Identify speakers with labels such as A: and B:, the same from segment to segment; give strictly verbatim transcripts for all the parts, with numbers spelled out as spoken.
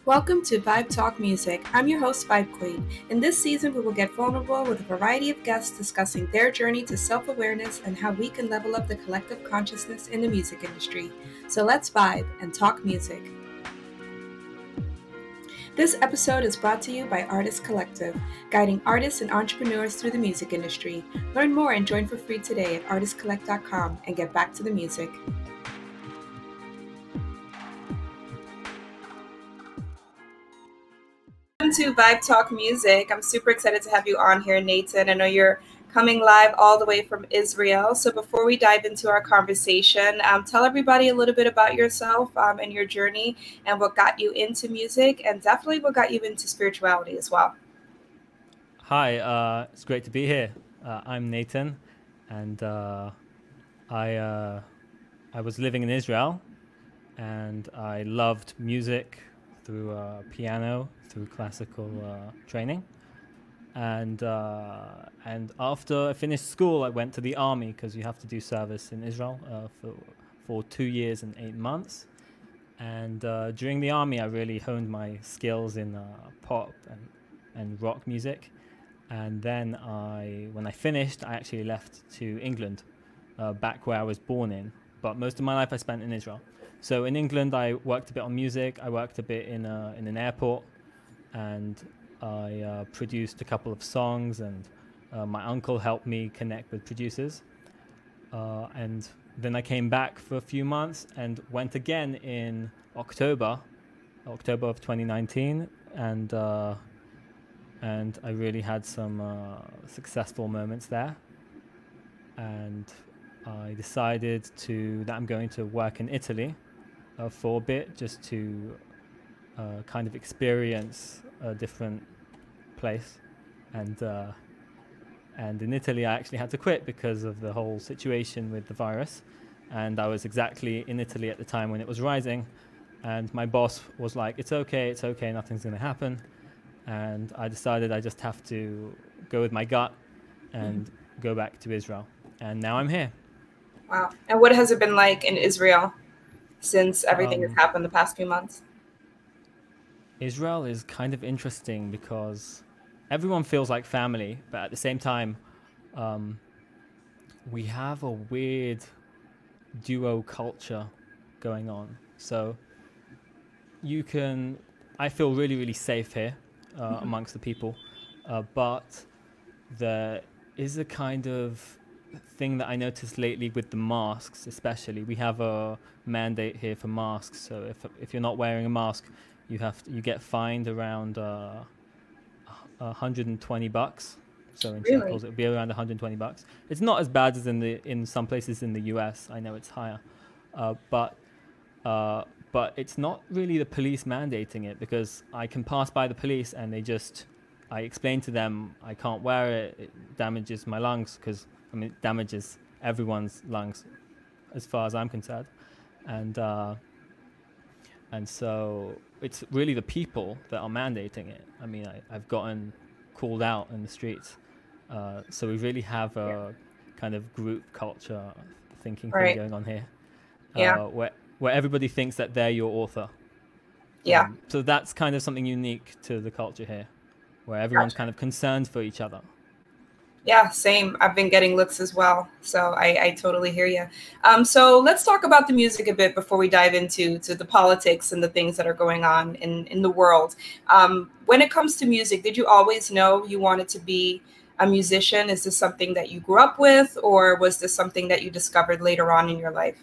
A: Welcome to Vibe Talk Music. I'm your host, Vibe Queen. In this season, we will get vulnerable with a variety of guests discussing their journey to self awareness and how we can level up the collective consciousness in the music industry. So let's vibe and talk music. This episode is brought to you by Artist Collective, guiding artists and entrepreneurs through the music industry. Learn more and join for free today at artist collect dot com and get back to the music. Welcome to Vibe Talk Music. I'm super excited to have you on here, Nathan. I know you're coming live all the way from Israel. So before we dive into our conversation, um, tell everybody a little bit about yourself um, and your journey and what got you into music and definitely what got you into spirituality as well.
B: Hi, uh, it's great to be here. Uh, I'm Nathan, and uh, I uh, I was living in Israel, and I loved music through uh, piano, through classical uh, training, and uh, and after I finished school, I went to the army because you have to do service in Israel uh, for for two years and eight months. And uh, during the army, I really honed my skills in uh, pop and and rock music. And then I, when I finished, I actually left to England, uh, back where I was born in. But most of my life I spent in Israel. So in England, I worked a bit on music. I worked a bit in a, in an airport, and I uh, produced a couple of songs. And uh, my uncle helped me connect with producers. Uh, and then I came back for a few months and went again in October, October of twenty nineteen, and. Uh, and I really had some uh, successful moments there. And I decided to that I'm going to work in Italy uh, for a bit, just to uh, kind of experience a different place. And uh, and in Italy, I actually had to quit because of the whole situation with the virus. And I was exactly in Italy at the time when it was rising. And my boss was like, "It's okay, it's okay, nothing's going to happen." And I decided I just have to go with my gut and mm-hmm. go back to Israel. And now I'm here.
A: Wow. And what has it been like in Israel since everything um, has happened the past few months?
B: Israel is kind of interesting because everyone feels like family, but at the same time, um, we have a weird duo culture going on. So you can, I feel really, really safe here. Uh, mm-hmm. amongst the people, uh, but there is a kind of thing that I noticed lately with the masks, especially. We have a mandate here for masks, so if if you're not wearing a mask, you have to, you get fined around uh, one hundred twenty bucks. So in
A: really?
B: shekels, it would be around one hundred twenty bucks. It's not as bad as in the in some places in the U S. I know it's higher, uh, but. Uh, But it's not really the police mandating it, because I can pass by the police and they just, I explain to them I can't wear it, it damages my lungs, because I mean it damages everyone's lungs as far as I'm concerned. And uh, and so it's really the people that are mandating it. I mean, I, I've gotten called out in the streets. Uh, so we really have a yeah. kind of group culture thinking
A: right.
B: thing going on here.
A: Yeah.
B: Uh, where where everybody thinks that they're your author.
A: Yeah.
B: Um, so that's kind of something unique to the culture here, where everyone's
A: gotcha.
B: kind of concerned for each other.
A: Yeah, same. I've been getting looks as well. So I, I totally hear you. Um, so let's talk about the music a bit before we dive into to the politics and the things that are going on in, in the world. Um, when it comes to music, did you always know you wanted to be a musician? Is this something that you grew up with, or was this something that you discovered later on in your life?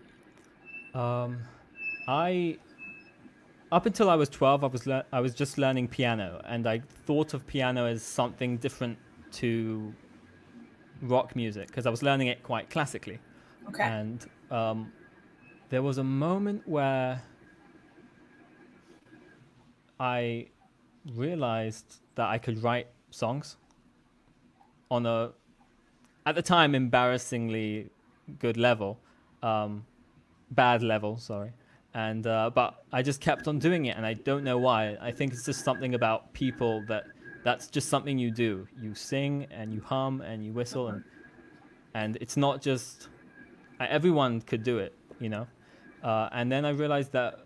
B: Um, I, up until I was twelve, I was le- I was just learning piano, and I thought of piano as something different to rock music because I was learning it quite classically.
A: Okay.
B: And um, there was a moment where I realized that I could write songs on a, at the time, embarrassingly good level. Um, bad level, sorry. And uh, but I just kept on doing it, and I don't know why. I think it's just something about people that that's just something you do. You sing and you hum and you whistle, and and it's not just uh, everyone could do it, you know. Uh, and then I realized that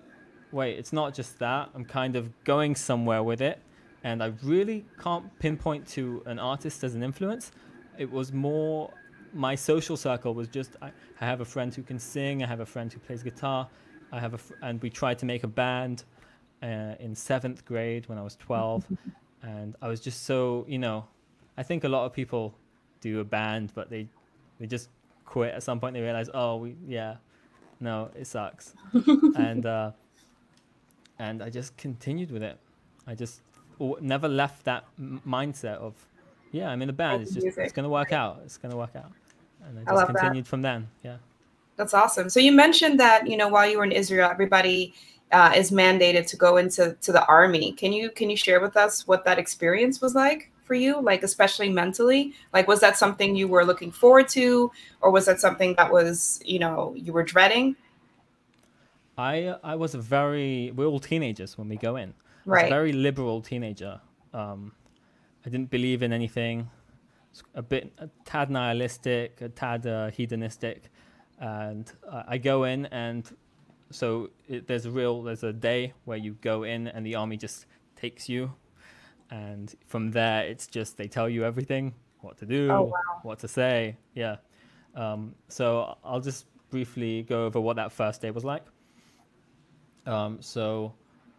B: wait, it's not just that. I'm kind of going somewhere with it. And I really can't pinpoint to an artist as an influence. It was more, my social circle was just, I, I have a friend who can sing. I have a friend who plays guitar. I have a, fr- and we tried to make a band uh, in seventh grade when I was twelve. And I was just so, you know, I think a lot of people do a band, but they, they just quit at some point. They realize, oh, we, yeah, no, it sucks. and, uh, and I just continued with it. I just never left that m- mindset of, yeah, I'm in a band. It's just, music. It's going to work right. out. It's going to work out. And I just I continued that. From then. Yeah.
A: That's awesome. So you mentioned that, you know, while you were in Israel, everybody uh, is mandated to go into to the army. Can you, can you share with us what that experience was like for you? Like, especially mentally, like, was that something you were looking forward to, or was that something that was, you know, you were dreading?
B: I, I was a very, we're all teenagers when we go in.
A: Right.
B: I was a very liberal teenager. Um, I didn't believe in anything. A bit, a tad nihilistic, a tad uh, hedonistic, and uh, I go in, and so it, there's a real, there's a day where you go in, and the army just takes you, and from there it's just they tell you everything, what to do,
A: oh, wow.
B: what to say, yeah. Um, so I'll just briefly go over what that first day was like. Um, so.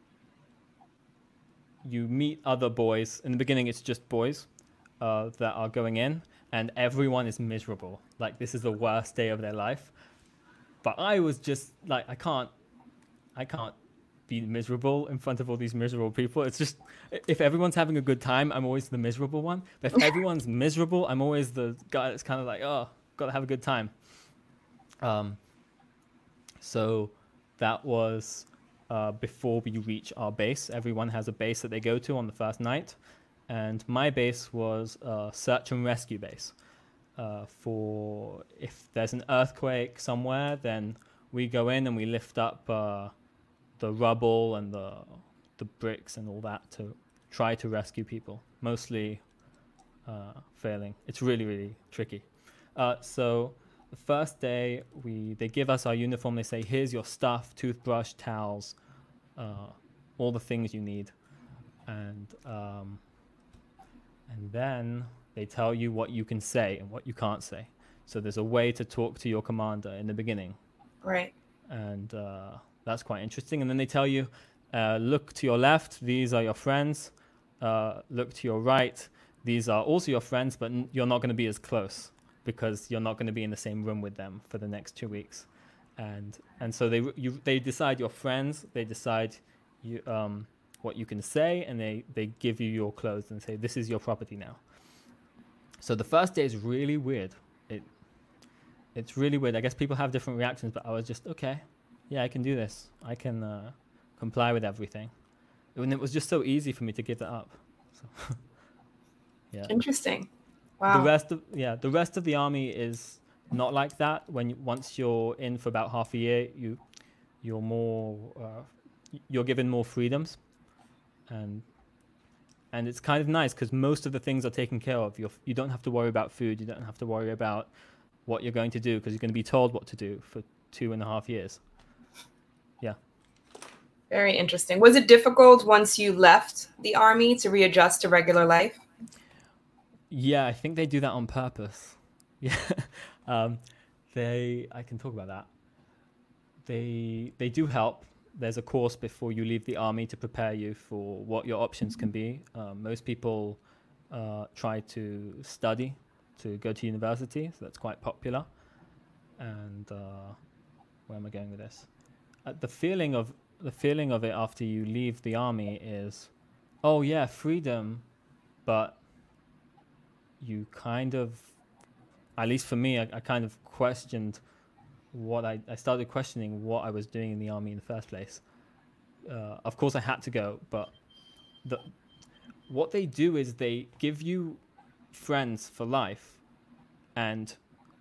B: You meet other boys. In the beginning, it's just boys uh, that are going in, and everyone is miserable. Like, this is the worst day of their life. But I was just like, I can't, I can't be miserable in front of all these miserable people. It's just, if everyone's having a good time, I'm always the miserable one. But if everyone's miserable, I'm always the guy that's kind of like, oh, gotta have a good time. Um. So that was. Uh, before we reach our base. Everyone has a base that they go to on the first night. And my base was a search and rescue base. Uh, for if there's an earthquake somewhere, then we go in and we lift up uh, the rubble and the, the bricks and all that to try to rescue people, mostly uh, failing. It's really, really tricky. Uh, so the first day, we they give us our uniform. They say, here's your stuff, toothbrush, towels, uh, all the things you need. And um, and then they tell you what you can say and what you can't say. So there's a way to talk to your commander in the beginning.
A: Right.
B: And uh, that's quite interesting. And then they tell you, uh, look to your left, these are your friends. Uh, look to your right, these are also your friends, but n- you're not going to be as close, because you're not going to be in the same room with them for the next two weeks, and and so they you they decide your friends, they decide you um what you can say, and they they give you your clothes and say, this is your property now. So the first day is really weird. It it's really weird. I guess people have different reactions, but I was just, okay, yeah, I can do this. I can uh, comply with everything, and it was just so easy for me to give that up. So yeah.
A: Interesting. Wow.
B: The rest of yeah, the rest of the army is not like that. When you, once you're in for about half a year, you you're more uh, you're given more freedoms, and and it's kind of nice because most of the things are taken care of. You you don't have to worry about food. You don't have to worry about what you're going to do, because you're going to be told what to do for two and a half years. Yeah.
A: Very interesting. Was it difficult once you left the army to readjust to regular life?
B: Yeah, I think they do that on purpose. Yeah, um, they. I can talk about that. They they do help. There's a course before you leave the army to prepare you for what your options can be. Um, most people uh, try to study to go to university, so that's quite popular. And uh, where am I going with this? Uh, the feeling of the feeling of it after you leave the army is, oh yeah, freedom, but you kind of, at least for me, I, I kind of questioned what I, I started questioning what I was doing in the army in the first place. Uh, of course, I had to go, but the what they do is they give you friends for life, and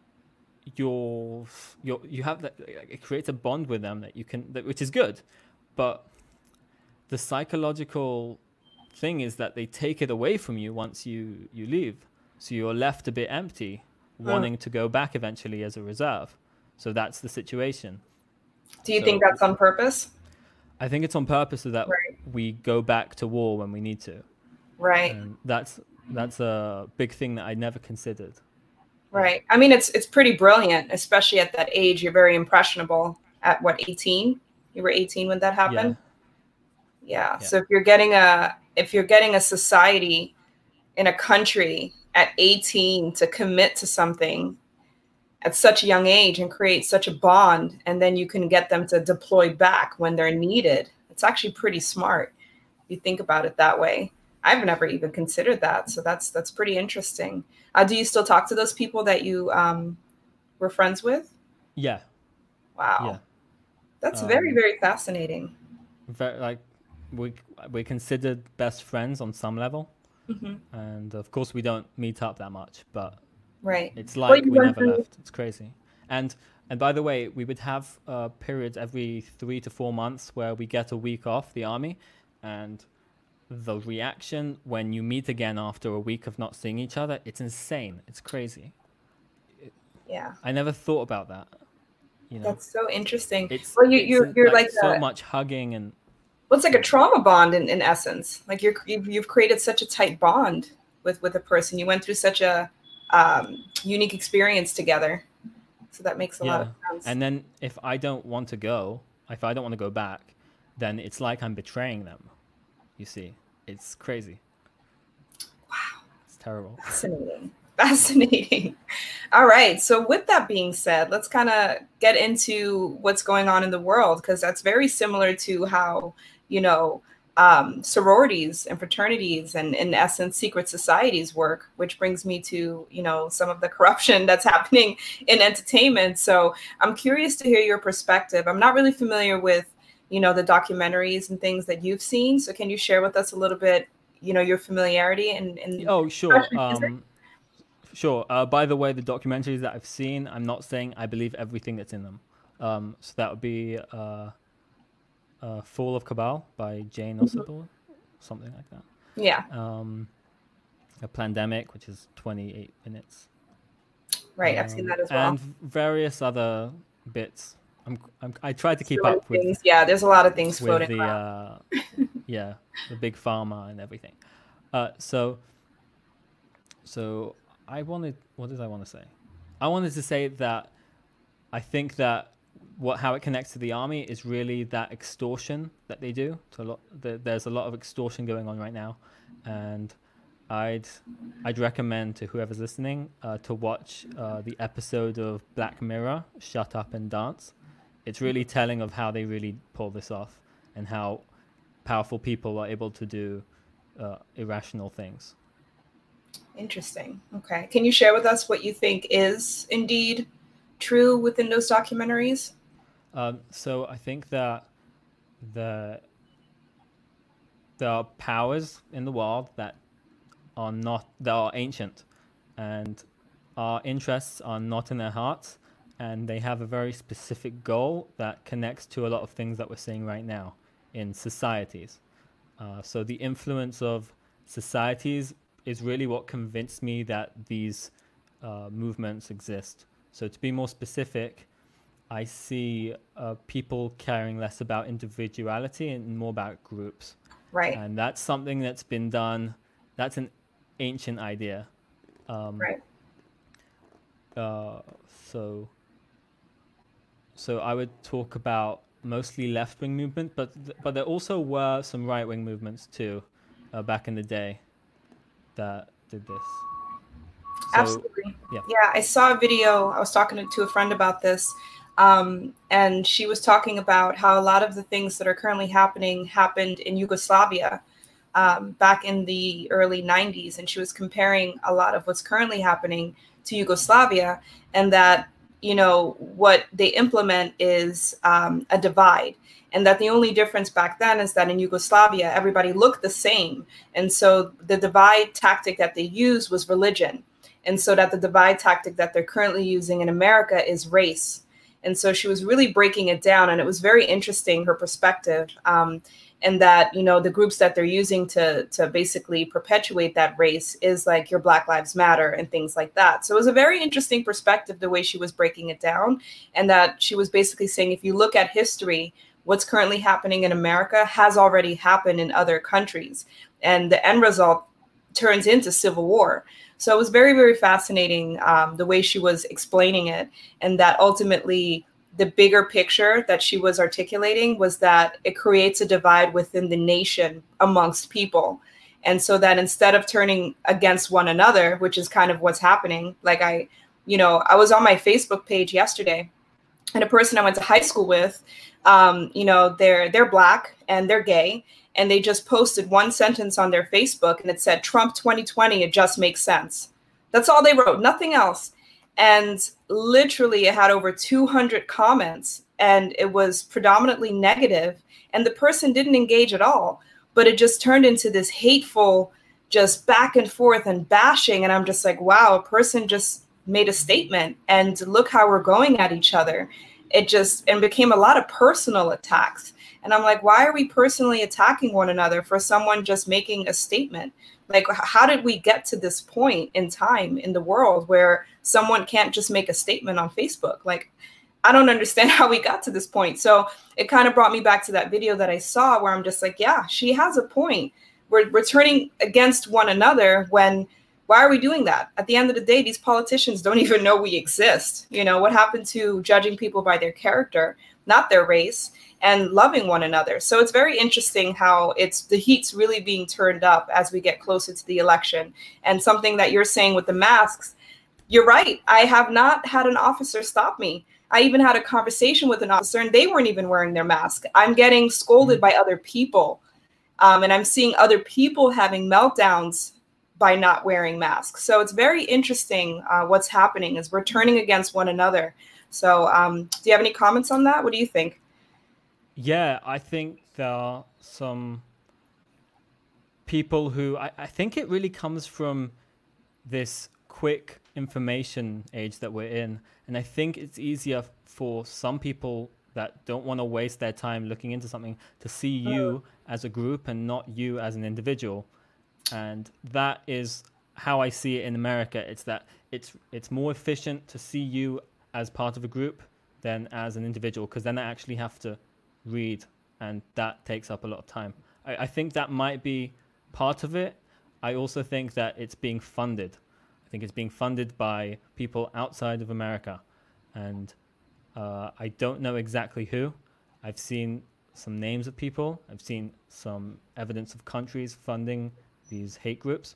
B: you're, you're you have that, it creates a bond with them that you can, that, which is good, but the psychological thing is that they take it away from you once you you leave. So you're left a bit empty, wanting to go back eventually as a reserve. So that's the situation.
A: Do you
B: so,
A: think that's on purpose?
B: I think it's on purpose so that
A: Right.
B: we go back to war when we need to.
A: Right.
B: And that's that's a big thing that I never considered.
A: Right. I mean, it's it's pretty brilliant, especially at that age. You're very impressionable. At what, eighteen? You were eighteen when that happened? Yeah. yeah.
B: Yeah.
A: So if you're getting a if you're getting a society in a country at eighteen to commit to something at such a young age and create such a bond, and then you can get them to deploy back when they're needed, it's actually pretty smart. If you think about it that way. I've never even considered that. So that's that's pretty interesting. Uh, do you still talk to those people that you um, were friends with?
B: Yeah.
A: Wow.
B: Yeah.
A: That's
B: Um,
A: very, very fascinating.
B: Very, like we we considered best friends on some level,
A: Mm-hmm.
B: and of course we don't meet up that much, but
A: Right.
B: it's
A: Well,
B: like
A: you
B: we
A: went
B: never
A: through-
B: left. It's crazy. And and by the way, we would have uh, periods every three to four months where we get a week off the army, and the reaction when you meet again after a week of not seeing each other, it's insane. It's crazy.
A: Yeah.
B: I never thought about that. You know,
A: That's so interesting.
B: it's
A: Well, you,
B: it's
A: you're
B: in-
A: you're
B: like,
A: like,
B: so
A: a,
B: much hugging and
A: well, it's like a trauma bond in, in essence. Like you're you've, you've created such a tight bond with with a person. You went through such a um, unique experience together. So that makes a lot of sense.
B: And then if I don't want to go, if I don't want to go back, then it's like I'm betraying them. You see, it's crazy.
A: Wow.
B: It's terrible.
A: Fascinating. Fascinating. All right. So with that being said, let's kind of get into what's going on in the world, because that's very similar to how, you know, um, sororities and fraternities and, in essence, secret societies work, which brings me to, you know, some of the corruption that's happening in entertainment. So I'm curious to hear your perspective. I'm not really familiar with, you know, the documentaries and things that you've seen. So can you share with us a little bit, you know, your familiarity and, and
B: Oh, sure. Um, sure. Uh, by the way, the documentaries that I've seen, I'm not saying I believe everything that's in them. Um, so that would be uh, uh, Fall of Cabal by Jane Osborne, something like that.
A: Yeah.
B: Um, a Plandemic, which is twenty-eight minutes.
A: Right.
B: Um,
A: I've seen that as well.
B: And various other bits. I'm, I'm, I tried to keep
A: So many
B: up with,
A: things. Yeah, there's a lot of things
B: with
A: floating
B: the,
A: around.
B: uh, yeah, the big pharma and everything. Uh, so, so I wanted, what did I want to say? I wanted to say that I think that what how it connects to the army is really that extortion that they do. To a lot, the, there's a lot of extortion going on right now, and I'd I'd recommend to whoever's listening uh, to watch uh, the episode of Black Mirror, Shut Up and Dance. It's really telling of how they really pull this off and how powerful people are able to do uh, irrational things.
A: Interesting. Okay. Can you share with us what you think is indeed true within those documentaries?
B: Um, so I think that the there are powers in the world that are not that are ancient, and our interests are not in their hearts, and they have a very specific goal that connects to a lot of things that we're seeing right now in societies. Uh, so the influence of societies is really what convinced me that these uh, movements exist. So to be more specific, I see uh, people caring less about individuality and more about groups.
A: Right.
B: And that's something that's been done, that's an ancient idea. Um,
A: right.
B: Uh, so, so I would talk about mostly left-wing movement, but th- but there also were some right-wing movements too, uh, back in the day, that did this. So,
A: Absolutely.
B: Yeah.
A: Yeah. I saw a video. I was talking to a friend about this, um, and she was talking about how a lot of the things that are currently happening happened in Yugoslavia um, back in the early nineties, and she was comparing a lot of what's currently happening to Yugoslavia, and that, you know, what they implement is um, a divide. And that the only difference back then is that in Yugoslavia, everybody looked the same. And so the divide tactic that they used was religion. And so that the divide tactic that they're currently using in America is race. And so she was really breaking it down. And it was very interesting, her perspective. Um, and that, you know, the groups that they're using to, to basically perpetuate that race is like your Black Lives Matter and things like that. So it was a very interesting perspective, the way she was breaking it down. And that she was basically saying, if you look at history, what's currently happening in America has already happened in other countries. And the end result turns into civil war. So it was very, very fascinating um, the way she was explaining it, and that ultimately the bigger picture that she was articulating was that it creates a divide within the nation amongst people. And so that instead of turning against one another, which is kind of what's happening, like I, you know, I was on my Facebook page yesterday, and a person I went to high school with, um, you know, they're they're Black and they're gay, and they just posted one sentence on their Facebook, and it said, "Trump twenty twenty, it just makes sense." That's all they wrote, nothing else. And literally it had over two hundred comments, and it was predominantly negative, and the person didn't engage at all, but it just turned into this hateful, just back and forth and bashing. And I'm just like, wow, a person just made a statement, and look how we're going at each other. It just, and became a lot of personal attacks. And I'm like, why are we personally attacking one another for someone just making a statement? Like, how did we get to this point in time in the world where someone can't just make a statement on Facebook? Like, I don't understand how we got to this point. So it kind of brought me back to that video that I saw where I'm just like, yeah, she has a point. We're, we're turning against one another when, why are we doing that? At the end of the day, these politicians don't even know we exist. You know, what happened to judging people by their character, not their race, and loving one another? So it's very interesting how it's the heat's really being turned up as we get closer to the election. And something that you're saying with the masks, you're right. I have not had an officer stop me. I even had a conversation with an officer and they weren't even wearing their mask. I'm getting scolded by other people. Um, and I'm seeing other people having meltdowns by not wearing masks. So it's very interesting uh, what's happening is we're turning against one another. So um, do you have any comments on that? What do you think?
B: Yeah, I think there are some people who, I, I think it really comes from this quick information age that we're in. And I think it's easier for some people that don't want to waste their time looking into something to see you as a group and not you as an individual. And that is how I see it in America. It's that it's it's more efficient to see you as part of a group than as an individual, because then I actually have to read, and that takes up a lot of time. I, I think that might be part of it. I also think that it's being funded. I think it's being funded by people outside of America, and uh, I don't know exactly who. I've seen some names of people. I've seen some evidence of countries funding these hate groups,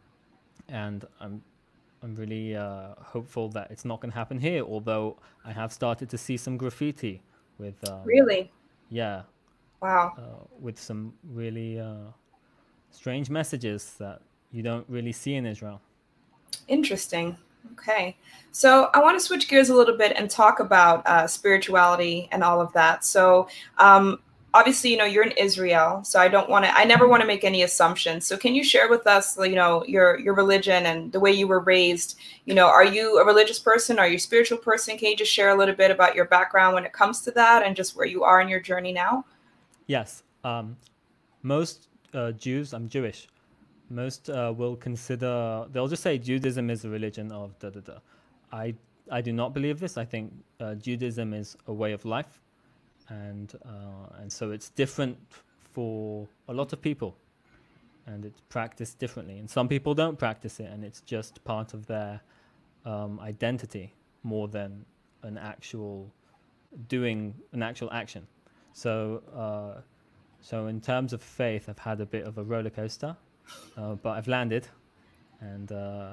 B: and I'm I'm really uh, hopeful that it's not going to happen here. Although I have started to see some graffiti with um,
A: Really?
B: yeah,
A: Wow.
B: uh, with some really uh, strange messages that you don't really see in Israel.
A: Interesting. Okay. So I want to switch gears a little bit and talk about uh, spirituality and all of that. So um, obviously, you know, you're in Israel, so I don't want to, I never want to make any assumptions. So can you share with us, you know, your, your religion and the way you were raised? You know, are you a religious person? Are you a spiritual person? Can you just share a little bit about your background when it comes to that and just where you are in your journey now?
B: Yes. Um, most uh, Jews, I'm Jewish. Most uh, will consider, they'll just say Judaism is a religion of da da da. I, I do not believe this. I think uh, Judaism is a way of life. And uh, and so it's different for a lot of people. And it's practiced differently. And some people don't practice it, and it's just part of their um, identity more than an actual doing, an actual action. So, uh, so in terms of faith, I've had a bit of a roller coaster. Uh, but I've landed, and uh,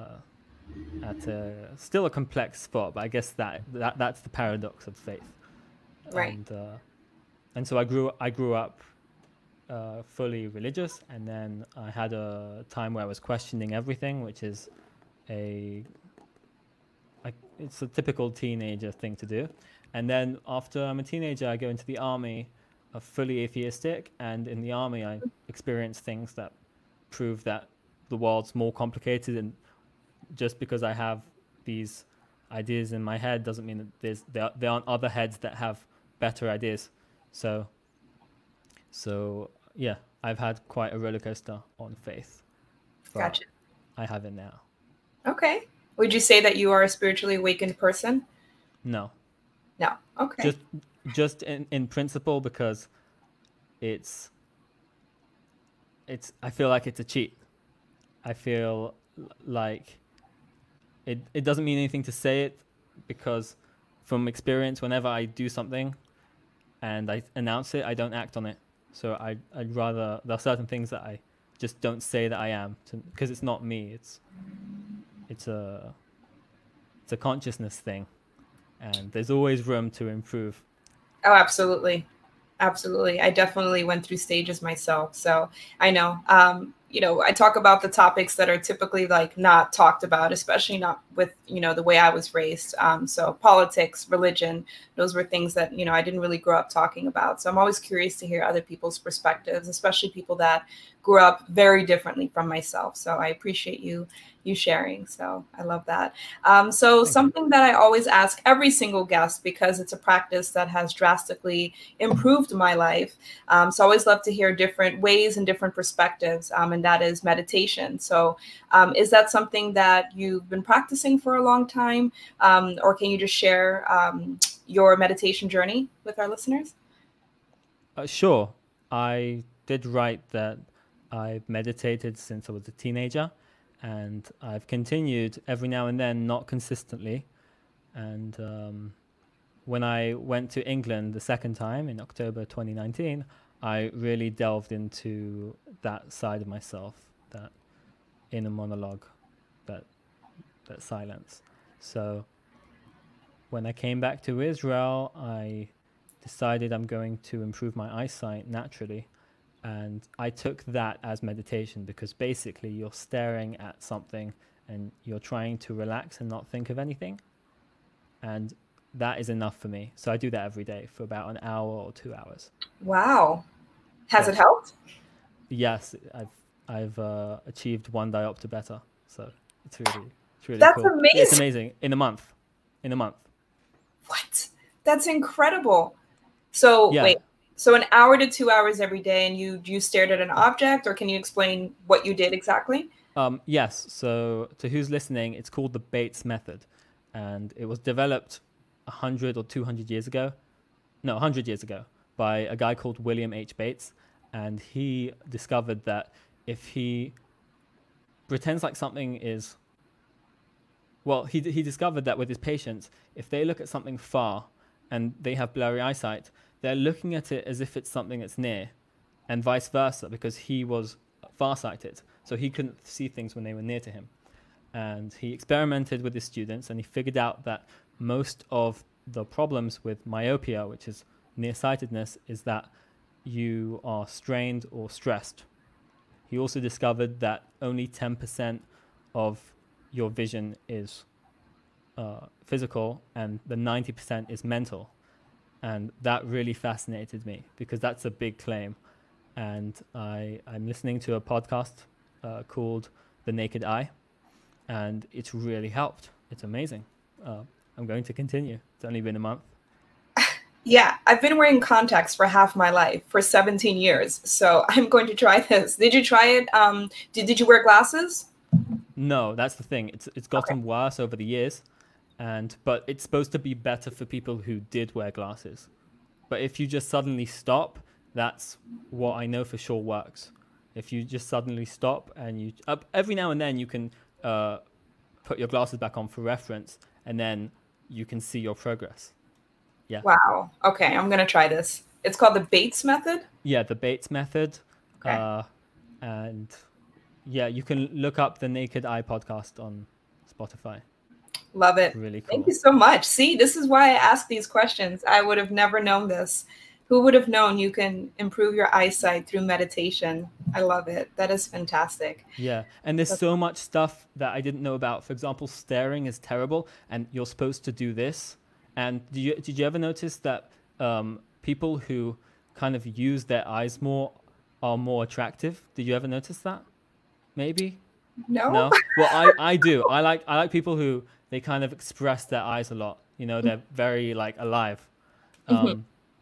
B: at a, still a complex spot. But I guess that, that that's the paradox of faith,
A: Right.
B: and uh, and so I grew I grew up uh, fully religious, and then I had a time where I was questioning everything, which is a, a it's a typical teenager thing to do. And then after I'm a teenager, I go into the army, uh, fully atheistic, and in the army I experience things that prove that the world's more complicated, and just because I have these ideas in my head doesn't mean that there's there, there aren't other heads that have better ideas. So so yeah, I've had quite a roller coaster on faith.
A: Gotcha.
B: I have it now.
A: Okay. Would you say that you are a spiritually awakened person?
B: No.
A: No. Okay.
B: Just just in, in principle, because it's it's I feel like it's a cheat. I feel like it it doesn't mean anything to say it, because from experience, whenever I do something and I announce it, I don't act on it. So I I'd rather, there are certain things that I just don't say that I am, because it's not me. It's it's a it's a consciousness thing, and there's always room to improve.
A: Oh, absolutely. Absolutely. I definitely went through stages myself. So I know, um, you know, I talk about the topics that are typically like not talked about, especially not with, you know, the way I was raised. Um, so politics, religion, those were things that, you know, I didn't really grow up talking about. So I'm always curious to hear other people's perspectives, especially people that grew up very differently from myself. So I appreciate you you sharing. So I love that. Um, so
B: Thank you.
A: something that I always ask every single guest, because it's a practice that has drastically improved my life. Um, so I always love to hear different ways and different perspectives, um, and that is meditation. So um, is that something that you've been practicing for a long time? Um, or can you just share um, your meditation journey with our listeners?
B: Uh, sure. I did write that I've meditated since I was a teenager, and I've continued every now and then, not consistently. And um, when I went to England the second time in October twenty nineteen, I really delved into that side of myself, that inner monologue, that that silence. So when I came back to Israel, I decided I'm going to improve my eyesight naturally. And I took that as meditation, because basically you're staring at something and you're trying to relax and not think of anything. And that is enough for me. So I do that every day for about an hour or two hours.
A: Wow. Has
B: Yeah.
A: it helped?
B: Yes, I've I've uh, achieved one diopter better. So it's really it's really
A: That's
B: cool. Yeah, it's
A: amazing.
B: amazing. In a month. In a month.
A: What? That's incredible. So
B: Yeah.
A: wait, so an hour to two hours every day, and you you stared at an object, or can you explain what you did exactly?
B: Um, yes. So to who's listening, it's called the Bates method, and it was developed a hundred or two hundred years ago. No, a hundred years ago, by a guy called William H. Bates, and he discovered that if he pretends like something is, well, he he discovered that with his patients, if they look at something far and they have blurry eyesight, they're looking at it as if it's something that's near, and vice versa, because he was farsighted, so he couldn't see things when they were near to him. And he experimented with his students, and he figured out that most of the problems with myopia, which is nearsightedness, is that you are strained or stressed. He also discovered that only ten percent of your vision is uh, physical, and the ninety percent is mental. And that really fascinated me, because that's a big claim. And I, I'm listening to a podcast uh, called The Naked Eye, and it's really helped. It's amazing. Uh, I'm going to continue. It's only been a month.
A: Yeah, I've been wearing contacts for half my life, for seventeen years. So I'm going to try this. Did you try it? Um, did, did you wear glasses?
B: No, that's the thing. It's it's
A: Okay.
B: gotten worse over the years, and but it's supposed to be better for people who did wear glasses. But if you just suddenly stop, that's what I know for sure works. If you just suddenly stop and you uh, every now and then you can uh, put your glasses back on for reference, and then you can see your progress. Yeah.
A: Wow. Okay, I'm going to try this. It's called the Bates method.
B: Yeah, the Bates method.
A: Okay.
B: Uh, and yeah, you can look up the Naked Eye podcast on Spotify.
A: Love
B: It's
A: it.
B: really
A: Thank
B: cool.
A: you so much. See, this is why I ask these questions. I would have never known this. Who would have known you can improve your eyesight through meditation? I love it. That is fantastic.
B: Yeah, and there's
A: That's,
B: so much stuff that I didn't know about. For example, staring is terrible, and you're supposed to do this. And did you did you ever notice that um, people who kind of use their eyes more are more attractive? Did you ever notice that? Maybe.
A: no?
B: No. Well, I I do. I like I like people who they kind of express their eyes a lot. You know, they're very like alive.
A: Mhm.
B: Um,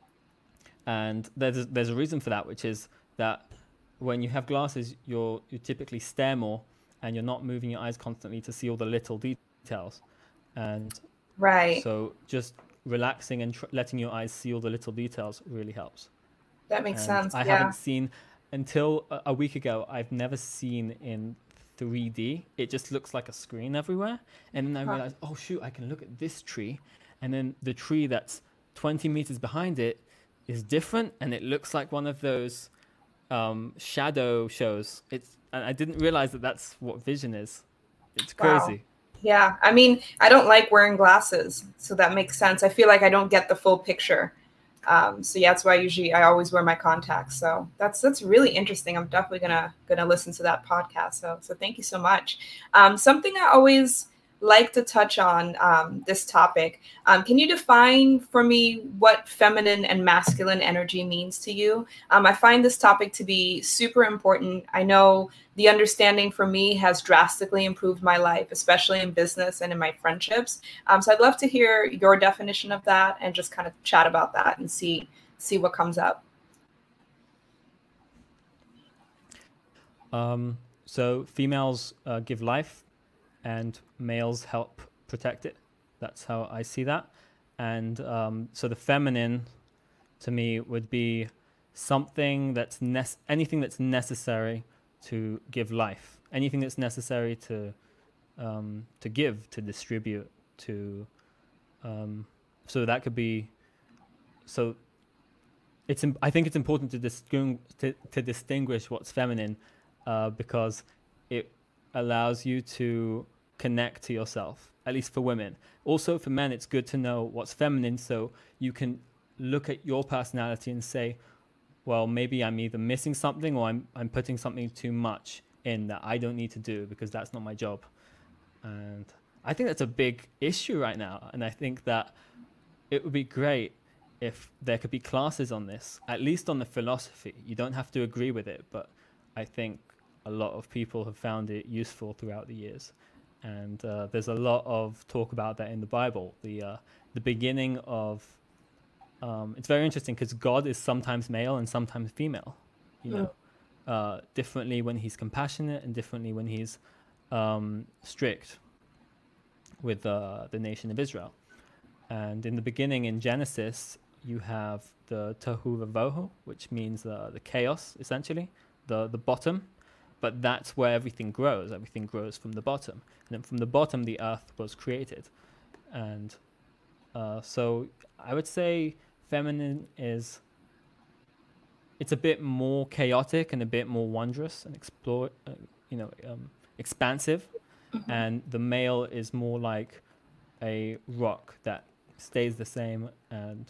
B: and there's there's a reason for that, which is that when you have glasses, you're you typically stare more, and you're not moving your eyes constantly to see all the little details. And
A: Right.
B: so just relaxing and tr- letting your eyes see all the little details really helps.
A: That makes
B: And
A: sense.
B: I
A: Yeah.
B: haven't seen until a, a week ago. I've never seen in three D. It just looks like a screen everywhere. And then I
A: Huh.
B: realized, oh shoot, I can look at this tree, and then the tree that's twenty meters behind it is different, and it looks like one of those um, shadow shows. It's and I didn't realize that that's what vision is. It's crazy.
A: Wow. Yeah. I mean, I don't like wearing glasses, so that makes sense. I feel like I don't get the full picture. Um, so yeah, that's why usually I always wear my contacts. So that's that's really interesting. I'm definitely gonna gonna listen to that podcast. So so thank you so much. Um, something I always like to touch on um, this topic. Um, can you define for me what feminine and masculine energy means to you? Um, I find this topic to be super important. I know the understanding for me has drastically improved my life, especially in business and in my friendships. Um, so I'd love to hear your definition of that and just kind of chat about that and see see what comes up.
B: Um, so females uh, give life, and males help protect it. That's how I see that. And um, so the feminine, to me, would be something that's ne- anything that's necessary to give life, anything that's necessary to um, to give, to distribute, to um, so that could be. So it's. Im- I think it's important to, disting- to, to distinguish what's feminine, uh, because it allows you to connect to yourself, at least for women. Also for men, it's good to know what's feminine, so you can look at your personality and say, well, maybe I'm either missing something or I'm I'm putting something too much in that I don't need to do because that's not my job. And I think that's a big issue right now. And I think that it would be great if there could be classes on this, at least on the philosophy. You don't have to agree with it, but I think a lot of people have found it useful throughout the years. And uh, there's a lot of talk about that in the Bible. The uh, the beginning of um, it's very interesting because God is sometimes male and sometimes female. You know, uh, differently when he's compassionate and differently when he's um, strict with uh, the nation of Israel. And in the beginning, in Genesis, you have the tohu vavohu, which means uh, the chaos, essentially, the the bottom. But that's where everything grows. Everything grows from the bottom. And then from the bottom, the earth was created. And uh, so I would say feminine is, it's a bit more chaotic and a bit more wondrous and explore, uh, you know, um, expansive. Mm-hmm. And the male is more like a rock that stays the same and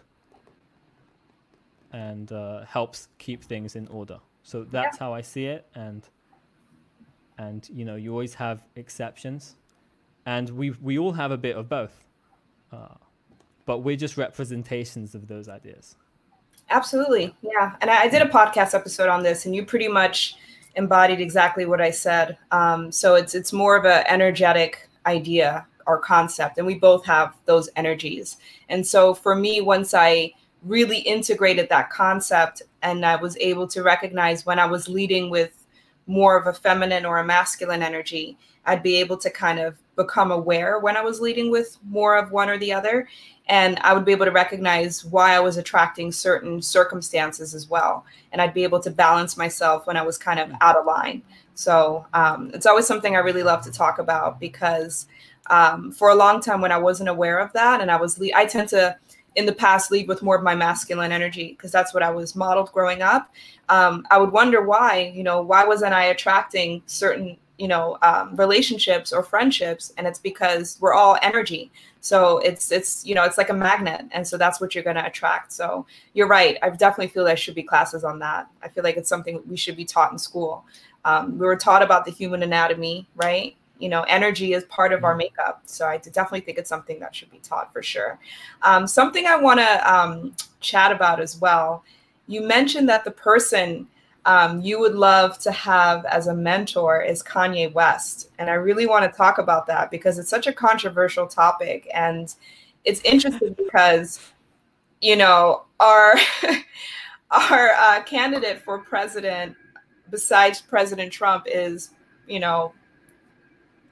B: and uh, helps keep things in order. So that's yeah. how I see it. And And you know, you always have exceptions, and we we all have a bit of both, uh, but we're just representations of those ideas.
A: Absolutely, yeah. And I, I did a podcast episode on this, and you pretty much embodied exactly what I said. Um, so it's it's more of an energetic idea or concept, and we both have those energies. And so for me, once I really integrated that concept, and I was able to recognize when I was leading with more of a feminine or a masculine energy, I'd be able to kind of become aware when I was leading with more of one or the other. And I would be able to recognize why I was attracting certain circumstances as well. And I'd be able to balance myself when I was kind of out of line. So um, it's always something I really love to talk about, because um, for a long time when I wasn't aware of that, and I was, le- I tend to, in the past, lead with more of my masculine energy because that's what I was modeled growing up. Um, I would wonder why, you know, why wasn't I attracting certain, you know, um, relationships or friendships? And it's because we're all energy. So it's, it's, you know, it's like a magnet. And so that's what you're going to attract. So you're right. I definitely feel there should be classes on that. I feel like it's something we should be taught in school. Um, we were taught about the human anatomy, right? You know, energy is part of our makeup. So I definitely think it's something that should be taught for sure. Um, something I want to um, chat about as well. You mentioned that the person um, you would love to have as a mentor is Kanye West. And I really want to talk about that because it's such a controversial topic. And it's interesting because, you know, our, our uh, candidate for president, besides President Trump, is, you know,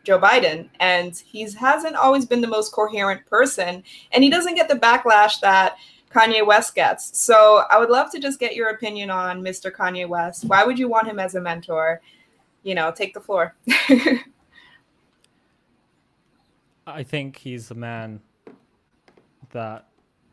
A: Joe Biden, and he hasn't always been the most coherent person, and he doesn't get the backlash that Kanye West gets. So I would love to just get your opinion on Mister Kanye West. Why would you want him as a mentor? You know, take the floor.
B: I think he's a man that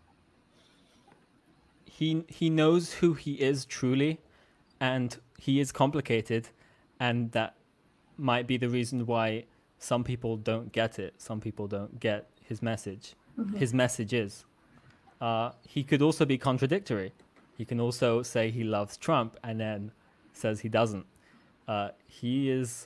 B: he he knows who he is truly, and he is complicated, and that might be the reason why some people don't get it. Some people don't get his message. Mm-hmm. His message is. Uh, he could also be contradictory. He can also say he loves Trump and then says he doesn't. Uh, he is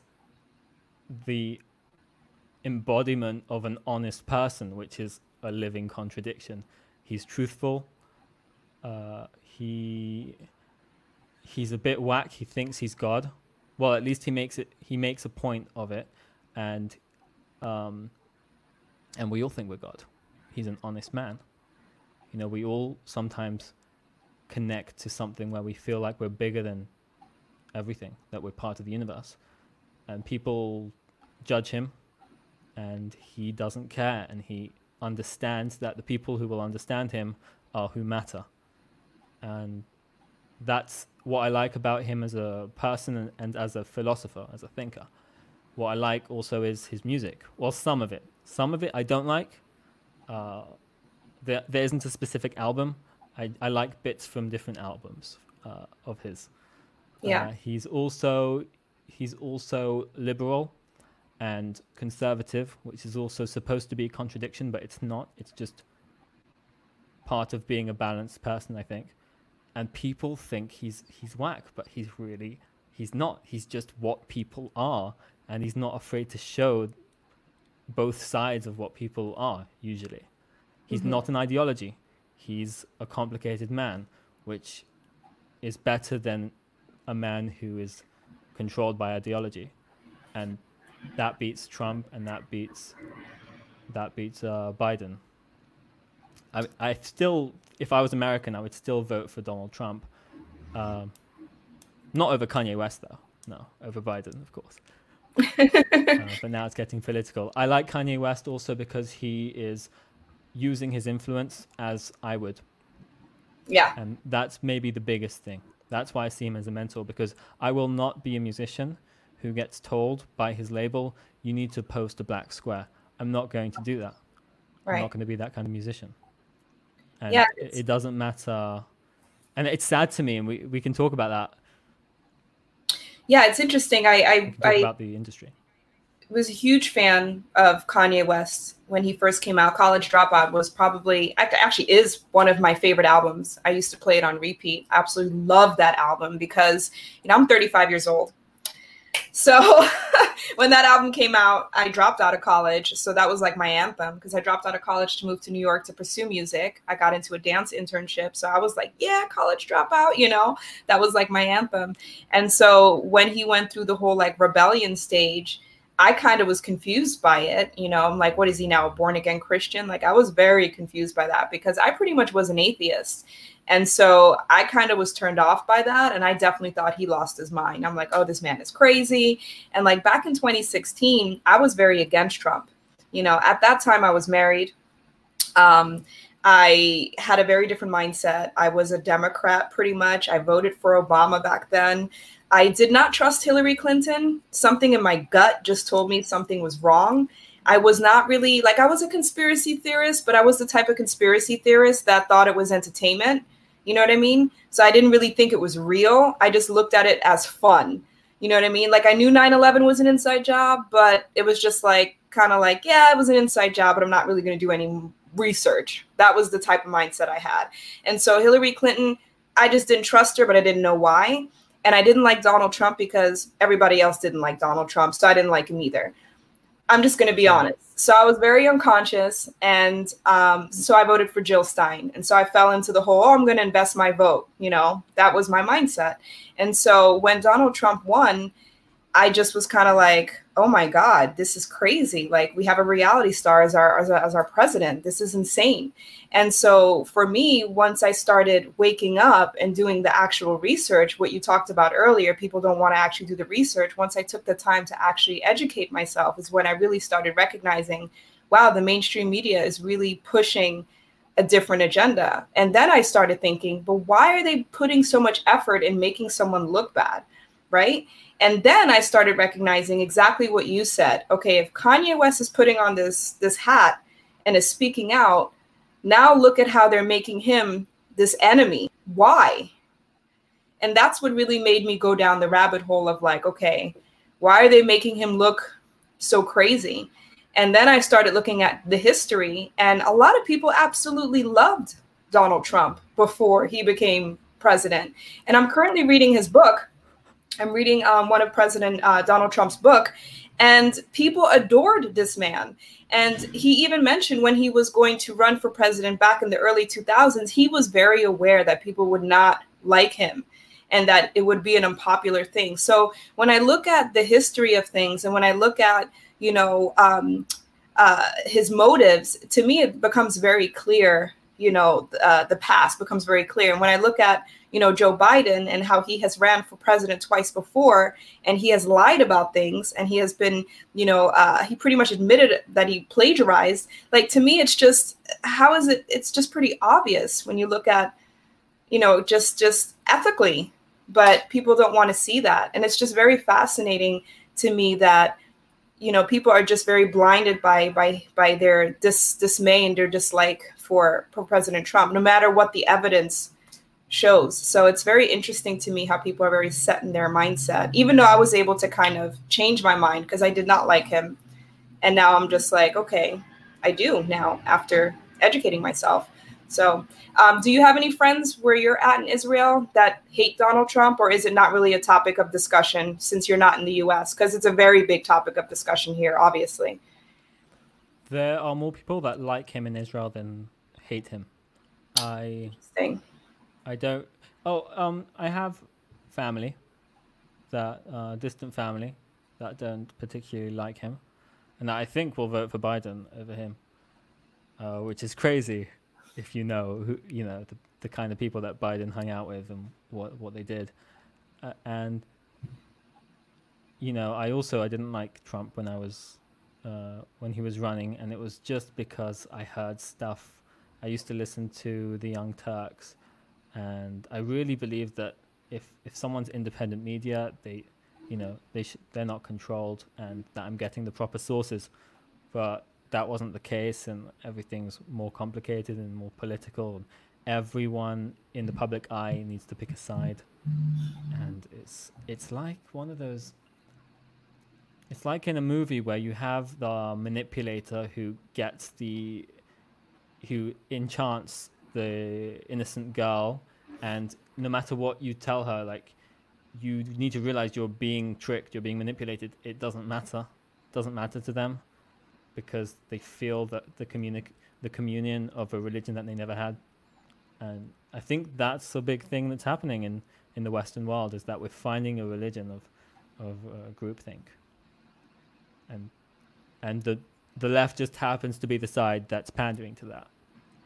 B: the embodiment of an honest person, which is a living contradiction. He's truthful. Uh, he he's a bit whack. He thinks he's God. Well, at least he makes it. He makes a point of it, and um, and we all think we're God. He's an honest man. You know, we all sometimes connect to something where we feel like we're bigger than everything, that we're part of the universe, and people judge him, and he doesn't care, and he understands that the people who will understand him are who matter, and that's what I like about him as a person and, and as a philosopher, as a thinker. What I like also is his music. Well, some of it. Some of it I don't like. Uh, there, there isn't a specific album. I, I like bits from different albums uh, of his.
A: Yeah.
B: Uh, he's also he's also liberal and conservative, which is also supposed to be a contradiction, but it's not. It's just part of being a balanced person, I think. And people think he's he's whack, but he's really, he's not. He's just what people are, and he's not afraid to show both sides of what people are, usually. He's mm-hmm. not an ideology. He's a complicated man, which is better than a man who is controlled by ideology. And that beats Trump, and that beats that beats uh, Biden. I, I still, if I was American, I would still vote for Donald Trump. Um, not over Kanye West, though. No, over Biden, of course. uh, but now it's getting political. I like Kanye West also because he is using his influence as I would.
A: Yeah.
B: And that's maybe the biggest thing. That's why I see him as a mentor, because I will not be a musician who gets told by his label, you need to post a black square. I'm not going to do that. Right. I'm not going to be that kind of musician. And yeah, it, it doesn't matter. And it's sad to me, and we, we can talk about that.
A: Yeah, it's interesting. I I,
B: talk
A: I
B: about the industry.
A: was a huge fan of Kanye West when he first came out. College Dropout was probably, actually is one of my favorite albums. I used to play it on repeat. Absolutely love that album because, you know, I'm thirty-five years old. So when that album came out, I dropped out of college. So that was like my anthem, because I dropped out of college to move to New York to pursue music. I got into a dance internship. So I was like, yeah, College Dropout, you know, that was like my anthem. And so when he went through the whole like rebellion stage, I kind of was confused by it. You know, I'm like, what is he now, a born again Christian? Like I was very confused by that because I pretty much was an atheist. And so I kind of was turned off by that. And I definitely thought he lost his mind. I'm like, oh, this man is crazy. And like back in twenty sixteen, I was very against Trump. You know, at that time I was married. Um, I had a very different mindset. I was a Democrat pretty much. I voted for Obama back then. I did not trust Hillary Clinton. Something in my gut just told me something was wrong. I was not really, like, I was a conspiracy theorist, but I was the type of conspiracy theorist that thought it was entertainment. You know what I mean? So I didn't really think it was real. I just looked at it as fun. You know what I mean? Like I knew nine eleven was an inside job, but it was just like, kind of like, yeah, it was an inside job, but I'm not really going to do any research. That was the type of mindset I had. And so Hillary Clinton, I just didn't trust her, but I didn't know why. And I didn't like Donald Trump because everybody else didn't like Donald Trump. So I didn't like him either. I'm just going to be honest. So I was very unconscious. And um, so I voted for Jill Stein. And so I fell into the whole, oh, I'm going to invest my vote. You know, that was my mindset. And so when Donald Trump won, I just was kind of like, oh my God, this is crazy. Like, we have a reality star as our, as our as our president. This is insane. And so for me, once I started waking up and doing the actual research, what you talked about earlier, people don't want to actually do the research. Once I took the time to actually educate myself is when I really started recognizing, wow, the mainstream media is really pushing a different agenda. And then I started thinking, but why are they putting so much effort in making someone look bad? Right? And then I started recognizing exactly what you said. Okay, if Kanye West is putting on this this hat and is speaking out, now look at how they're making him this enemy. Why? And that's what really made me go down the rabbit hole of like, okay, why are they making him look so crazy? And then I started looking at the history, and a lot of people absolutely loved Donald Trump before he became president. And I'm currently reading his book. I'm reading um, one of President uh, Donald Trump's book, and people adored this man. And he even mentioned when he was going to run for president back in the early two thousands, he was very aware that people would not like him and that it would be an unpopular thing. So when I look at the history of things and when I look at, you know, um, uh, his motives, to me, it becomes very clear, you know, uh, the past becomes very clear. And when I look at, you know, Joe Biden and how he has ran for president twice before, and he has lied about things, and he has been, you know, uh, he pretty much admitted that he plagiarized. Like, to me, it's just, how is it? It's just pretty obvious when you look at, you know, just just ethically, but people don't want to see that. And it's just very fascinating to me that, you know, people are just very blinded by by by their dis, dismay and their dislike for, for President Trump, no matter what the evidence shows. So it's very interesting to me how people are very set in their mindset, even though I was able to kind of change my mind because I did not like him. And now I'm just like, okay, I do now after educating myself. So um, do you have any friends where you're at in Israel that hate Donald Trump, or is it not really a topic of discussion since you're not in the U S? Because it's a very big topic of discussion here, obviously.
B: There are more people that like him in Israel than hate him. I
A: Interesting.
B: I don't. Oh, um, I have family, that uh, distant family, that don't particularly like him, and that I think will vote for Biden over him, uh, which is crazy, if you know who you know the, the kind of people that Biden hung out with and what what they did, uh, and you know, I also I didn't like Trump when I was uh, when he was running, and it was just because I heard stuff. I used to listen to the Young Turks. And I really believe that if, if someone's independent media, they, you know, they sh- they're not controlled, and that I'm getting the proper sources. But that wasn't the case, and everything's more complicated and more political. And everyone in the public eye needs to pick a side, and it's it's like one of those. It's like in a movie where you have the manipulator who gets the, who enchants the innocent girl, and no matter what you tell her, like, you need to realize you're being tricked, you're being manipulated. It doesn't matter, it doesn't matter to them, because they feel that the communi- the communion of a religion that they never had. And I think that's a big thing that's happening in, in the Western world, is that we're finding a religion of of uh, groupthink, and and the the left just happens to be the side that's pandering to that.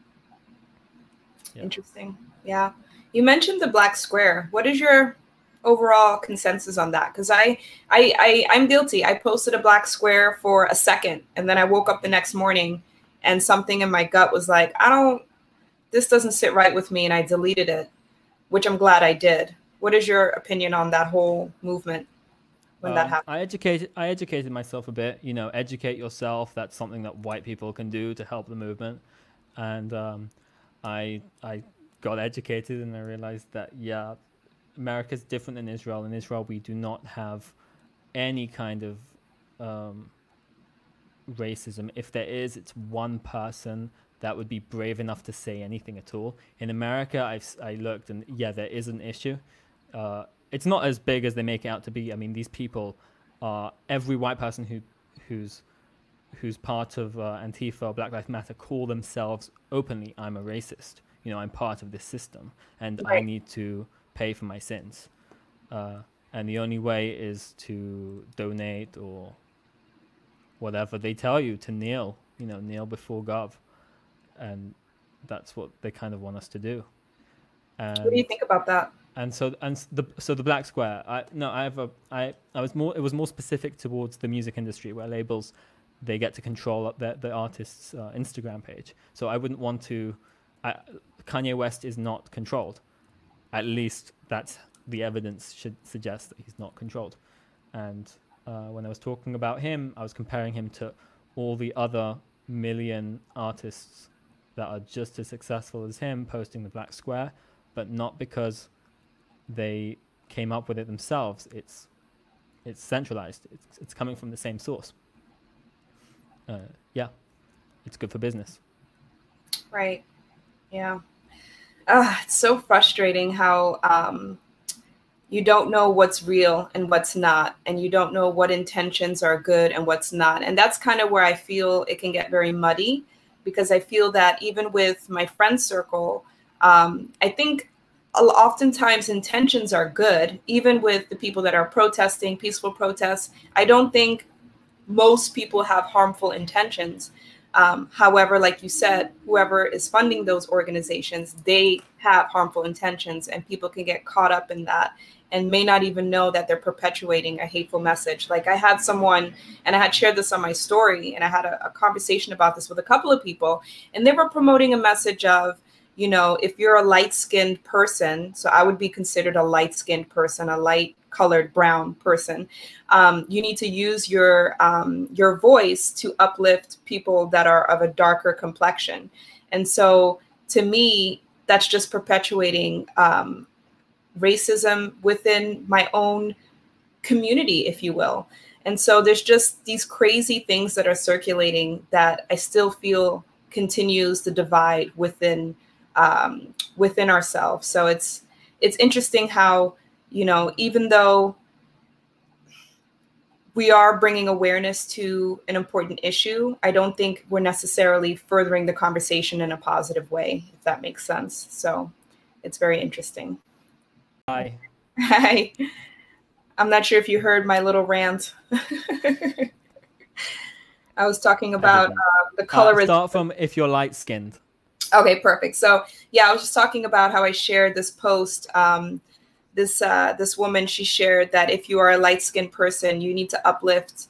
A: Yeah. Interesting. Yeah. You mentioned the black square. What is your overall consensus on that? Because I, I, I, I'm guilty. I posted a black square for a second, and then I woke up the next morning and something in my gut was like, I don't, this doesn't sit right with me. And I deleted it, which I'm glad I did. What is your opinion on that whole movement when um, that happened?
B: I educated, I educated myself a bit, you know, educate yourself. That's something that white people can do to help the movement. And, um, I I got educated, and I realized that, yeah, America's different than Israel. In Israel, we do not have any kind of um, racism. If there is, it's one person that would be brave enough to say anything at all. In America, I've I looked, and yeah, there is an issue. Uh, it's not as big as they make it out to be. I mean, these people are, every white person who who's who's part of uh, Antifa or Black Lives Matter call themselves openly, I'm a racist. You know, I'm part of this system, and right. I need to pay for my sins. Uh, and the only way is to donate or whatever they tell you, to kneel, you know, kneel before Gov, and that's what they kind of want us to do. And,
A: what do you think about that?
B: And so and the so the Black Square, I no, I have a I I was more it was more specific towards the music industry, where labels, they get to control the the artist's uh, Instagram page. So I wouldn't want to. I, Kanye West is not controlled. At least that's the evidence should suggest that he's not controlled. And uh, when I was talking about him, I was comparing him to all the other million artists that are just as successful as him, posting the Black Square, but not because they came up with it themselves. It's it's centralized. It's it's coming from the same source. Uh, yeah, it's good for business.
A: Right. Yeah. Uh, it's so frustrating how um, you don't know what's real and what's not, and you don't know what intentions are good and what's not. And that's kind of where I feel it can get very muddy, because I feel that even with my friend circle, um, I think oftentimes intentions are good, even with the people that are protesting, peaceful protests. I don't think most people have harmful intentions. Um, however, like you said, whoever is funding those organizations, they have harmful intentions, and people can get caught up in that and may not even know that they're perpetuating a hateful message. Like I had someone, and I had shared this on my story, and I had a, a conversation about this with a couple of people, and they were promoting a message of, you know, if you're a light-skinned person, so I would be considered a light-skinned person, a light-colored brown person, um, you need to use your um, your voice to uplift people that are of a darker complexion. And so to me, that's just perpetuating um, racism within my own community, if you will. And so there's just these crazy things that are circulating that I still feel continues the divide within um, within ourselves. So it's it's interesting how, you know, even though we are bringing awareness to an important issue, I don't think we're necessarily furthering the conversation in a positive way, if that makes sense. So it's very interesting.
B: Hi.
A: Hi. I'm not sure if you heard my little rant. I was talking about uh, the colorism.
B: Uh, start from if you're light-skinned.
A: Okay, perfect. So yeah, I was just talking about how I shared this post. Um, this uh, this woman, she shared that if you are a light-skinned person, you need to uplift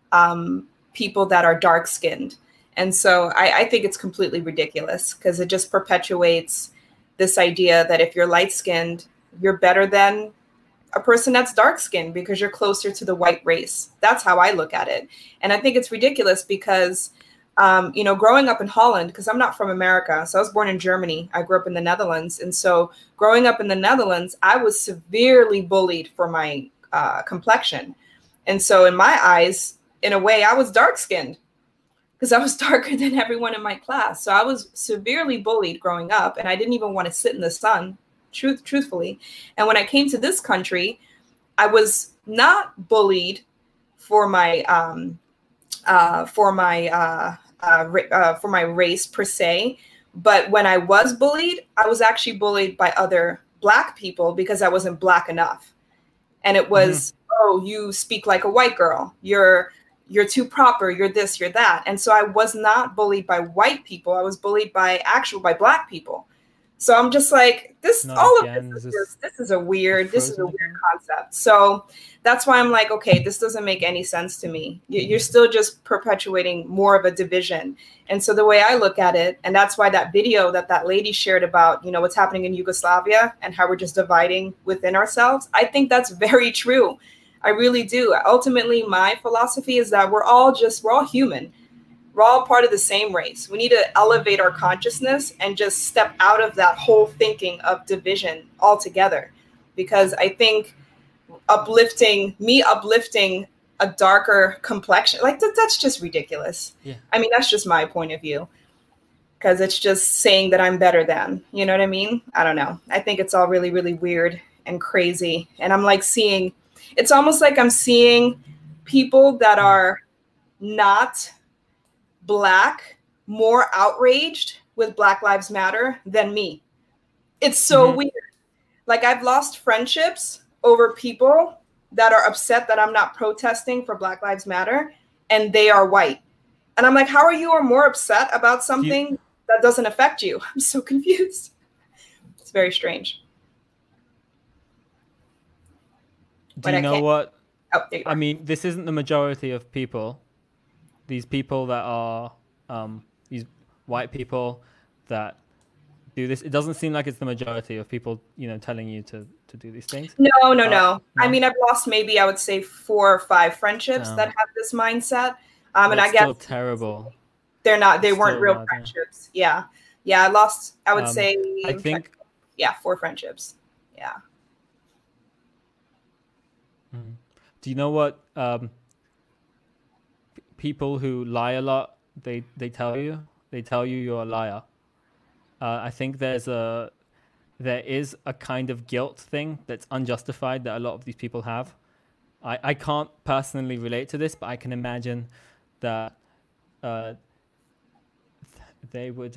A: um, people that are dark-skinned. And so I, I think it's completely ridiculous, because it just perpetuates this idea that if you're light-skinned, you're better than a person that's dark-skinned because you're closer to the white race. That's how I look at it. And I think it's ridiculous because, um, you know, growing up in Holland, because I'm not from America, so I was born in Germany. I grew up in the Netherlands. And so growing up in the Netherlands, I was severely bullied for my uh, complexion. And so in my eyes, in a way, I was dark-skinned because I was darker than everyone in my class. So I was severely bullied growing up, and I didn't even want to sit in the sun. Truth, truthfully. And when I came to this country, I was not bullied for my um, uh, for my uh, uh, ra- uh, for my race per se. But when I was bullied, I was actually bullied by other Black people because I wasn't Black enough. And it was, mm-hmm. oh, you speak like a white girl. You're you're too proper. You're this. You're that. And so I was not bullied by white people. I was bullied by actual by Black people. So I'm just like, this, Not all again. of this is, just, this is a weird, this is a weird concept. So that's why I'm like, okay, this doesn't make any sense to me. You're still just perpetuating more of a division. And so the way I look at it, and that's why that video that that lady shared about, you know, what's happening in Yugoslavia and how we're just dividing within ourselves, I think that's very true. I really do. Ultimately, my philosophy is that we're all just, we're all human. We're all part of the same race. We need to elevate our consciousness and just step out of that whole thinking of division altogether. Because I think uplifting, me uplifting a darker complexion, like that, that's just ridiculous. Yeah. I mean, that's just my point of view. Because it's just saying that I'm better than, you know what I mean? I don't know. I think it's all really, really weird and crazy. And I'm like seeing, it's almost like I'm seeing people that are not Black more outraged with Black Lives Matter than me. It's so mm-hmm. weird. Like I've lost friendships over people that are upset that I'm not protesting for Black Lives Matter, and they are white. And I'm like, how are you are more upset about something
B: you,
A: that doesn't affect you? I'm so confused. It's very strange.
B: do
A: But
B: you
A: I
B: know
A: can't.
B: what?
A: Oh, there you
B: I
A: are.
B: mean, this isn't the majority of people. These people that are um, these white people that do this. It doesn't seem like it's the majority of people, you know, telling you to to do these things.
A: No, no,
B: Uh,
A: no. I
B: no,
A: mean, I've lost maybe I would say four or five friendships that
B: damn,
A: have this mindset. Um, and
B: that's
A: I guess
B: still terrible.
A: they're not, they
B: It's
A: weren't
B: still
A: real
B: bad. Yeah.
A: friendships. Yeah. Yeah. I lost, I would
B: Um,
A: say,
B: I
A: I'm trying-
B: think.
A: yeah, four friendships. Yeah.
B: Mhm. Do you know what? Um, p- people who lie a lot, they they tell you they tell you you're a liar. Uh, I think there's a there is a kind of guilt thing that's unjustified that a lot of these people have. I, I can't personally relate to this, but I can imagine that uh, they would.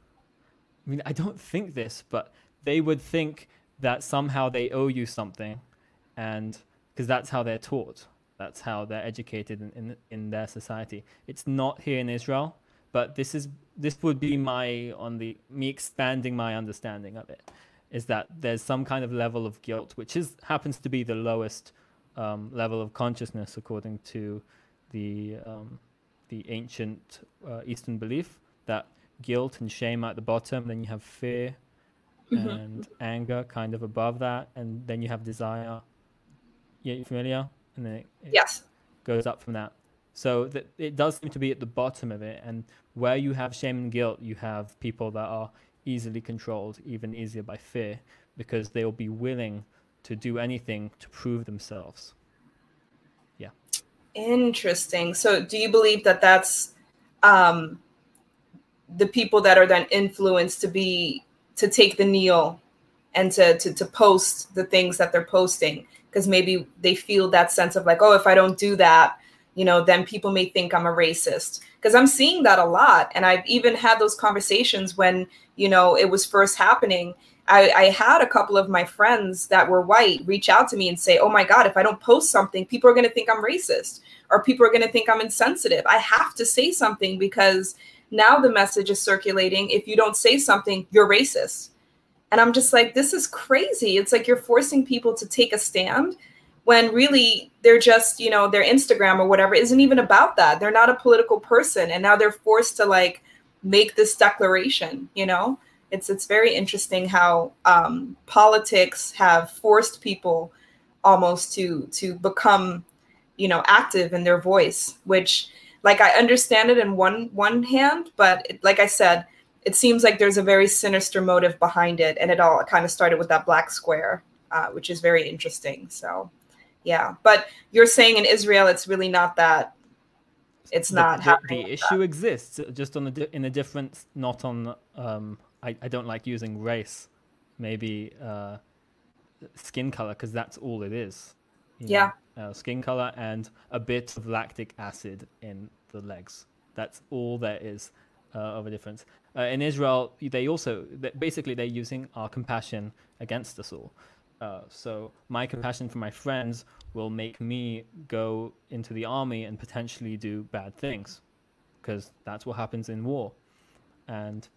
B: I mean, I don't think this, but they would think that somehow they owe you something, and because that's how they're taught, that's how they're educated in, in in their society. It's not here in Israel, but this is this would be my on the me expanding my understanding of it, is that there's some kind of level of guilt, which is happens to be the lowest um, level of consciousness according to the um, the ancient uh, Eastern belief that guilt and shame at the bottom, then you have fear
A: Mm-hmm.
B: and anger kind of above that, and then you have desire. Yeah, you familiar? And then it, it
A: Yes.
B: goes up from that. So that it does seem to be at the bottom of it, and where you have shame and guilt, you have people that are easily controlled, even easier by fear, because they will be willing to do anything to prove themselves. Yeah.
A: Interesting. So do you believe that that's um, the people that are then influenced to be, to take the kneel and to, to, to post the things that they're posting? Because maybe they feel that sense of like, oh, if I don't do that, you know, then people may think I'm a racist. Because I'm seeing that a lot. And I've even had those conversations when, you know, it was first happening. I, I had a couple of my friends that were white reach out to me and say, oh my God, if I don't post something, people are going to think I'm racist, or people are going to think I'm insensitive. I have to say something because now the message is circulating. If you don't say something, you're racist. And I'm just like, this is crazy. It's like you're forcing people to take a stand when really they're just, you know, their Instagram or whatever isn't even about that. They're not a political person. And now they're forced to like make this declaration, you know? It's it's very interesting how um, politics have forced people almost to to become, you know, active in their voice, which like I understand it in one one hand, but it, like I said, it seems like there's a very sinister motive behind it, and it all kind of started with that black square, uh, which is very interesting. So, yeah. But you're saying in Israel, it's really not that. It's
B: the
A: not
B: the,
A: happening
B: the
A: like
B: issue
A: that.
B: exists just on a di- in a different, not on um I, I don't like using race, maybe uh skin color, because that's all it is, you
A: Yeah.
B: know, uh, skin color and a bit of lactic acid in the legs. That's all there is uh, of a difference. Uh, in Israel, they also basically they're using our compassion against us all. Uh, so my compassion for my friends will make me go into the army and potentially do bad things, because that's what happens in war. And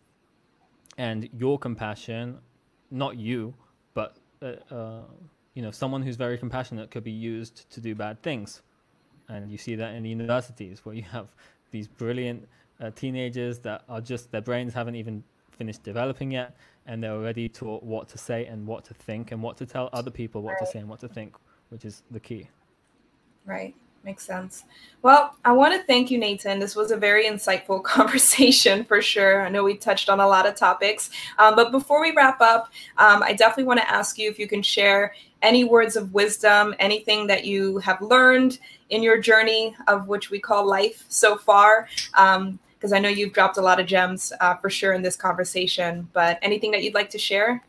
B: and your compassion, not you, but uh, uh, you know, someone who's very compassionate could be used to do bad things. And you see that in the universities where you have these brilliant uh, teenagers that are just, their brains haven't even finished developing yet, and they're already taught what to say and what to think and what to tell other people what to
A: Right.
B: say and what to think, which is the key.
A: Right. Makes sense. Well, I want to thank you, Nathan. This was a very insightful conversation for sure. I know we touched on a lot of topics. Um, but before we wrap up, um, I definitely want to ask you if you can share any words of wisdom, anything that you have learned in your journey of which we call life so far. Um, because I know you've dropped a lot of gems uh, for sure in this conversation, but anything that you'd like to share?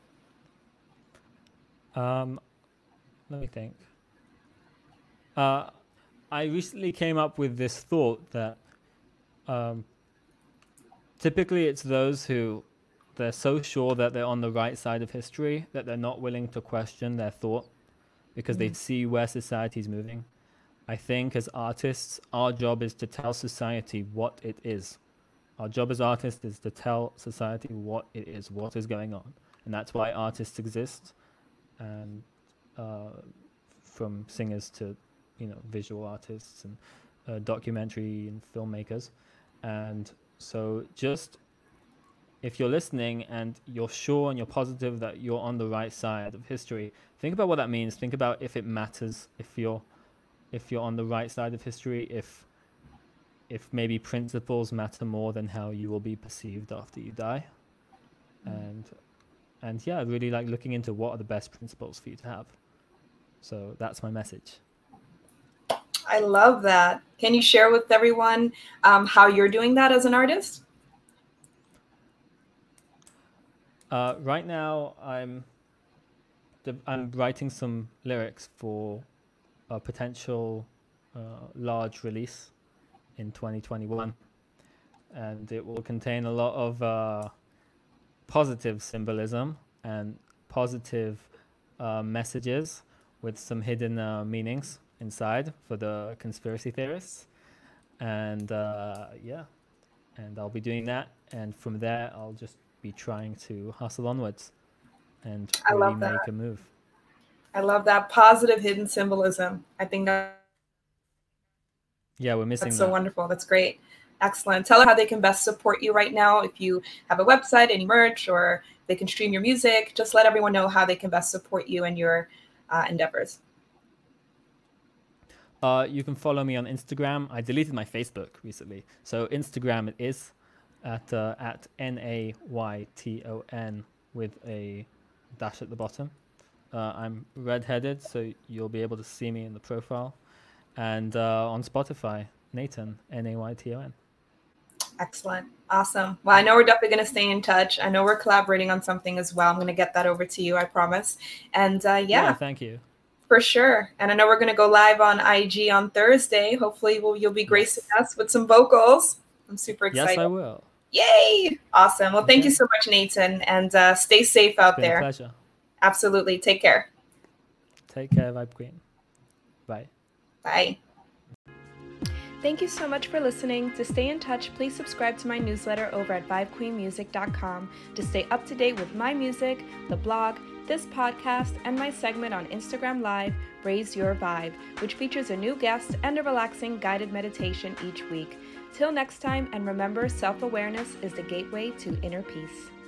B: Um, let me think. Uh, I recently came up with this thought that um, typically it's those who they're so sure that they're on the right side of history that they're not willing to question their thought, because mm. they see where society is moving. I think as artists, our job is to tell society what it is. Our job as artists is to tell society what it is, what is going on. And that's why artists exist. And uh, from singers to, you know, visual artists and uh, documentary and filmmakers. And so just, if you're listening and you're sure and you're positive that you're on the right side of history, think about what that means. Think about if it matters, if you're, if you're on the right side of history, if if maybe principles matter more than how you will be perceived after you die. And and yeah, really like looking into what are the best principles for you to have. So that's my message.
A: I love that. Can you share with everyone um, how you're doing that as an artist?
B: Uh, right now, I'm I'm writing some lyrics for a potential uh, large release in twenty twenty-one, and it will contain a lot of uh, positive symbolism and positive uh, messages with some hidden uh, meanings inside for the conspiracy theorists. And uh, yeah, and I'll be doing that, and from there I'll just be trying to hustle onwards and really make a move.
A: I love that positive hidden symbolism. I think that
B: Yeah, we're missing
A: That's
B: that.
A: so wonderful. That's great. Excellent. Tell them how they can best support you right now. If you have a website, any merch, or they can stream your music, just let everyone know how they can best support you and your uh, endeavors.
B: Uh, you can follow me on Instagram. I deleted my Facebook recently. So Instagram it is at, uh, at N A Y T O N with a dash at the bottom. Uh, I'm redheaded, so you'll be able to see me in the profile. And uh, on Spotify, Nathan, N A Y T O N.
A: Excellent. Awesome. Well, I know we're definitely going to stay in touch. I know we're collaborating on something as well. I'm going to get that over to you, I promise. And uh, yeah.
B: Yeah, thank you.
A: For sure. And I know we're going to go live on I G on Thursday. Hopefully we'll, you'll be gracing yes. us with some vocals. I'm super excited.
B: Yes, I will.
A: Yay. Awesome. Well, thank okay. you so much, Nathan. And uh, stay safe out
B: it's been
A: there.
B: A pleasure.
A: Absolutely. Take care.
B: Take care, Vibe Queen. Bye.
A: Bye. Thank you so much for listening. To stay in touch, please subscribe to my newsletter over at vibe queen music dot com to stay up to date with my music, the blog, this podcast, and my segment on Instagram Live, Raise Your Vibe, which features a new guest and a relaxing guided meditation each week. Till next time, and remember, self-awareness is the gateway to inner peace.